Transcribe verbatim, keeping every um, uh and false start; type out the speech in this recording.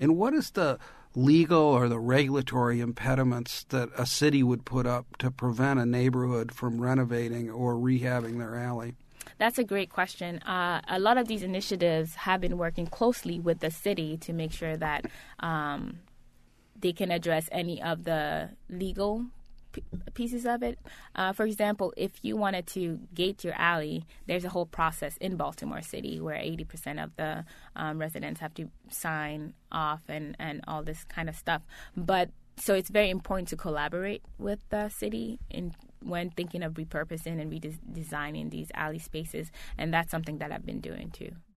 And what is the legal or the regulatory impediments that a city would put up to prevent a neighborhood from renovating or rehabbing their alley? That's a great question. Uh, a lot of these initiatives have been working closely with the city to make sure that um, they can address any of the legal p- pieces of it. Uh, for example, if you wanted to gate your alley, there's a whole process in Baltimore City where eighty percent of the um, residents have to sign off and, and all this kind of stuff. But so it's very important to collaborate with the city in when thinking of repurposing and redesigning these alley spaces. And that's something that I've been doing too.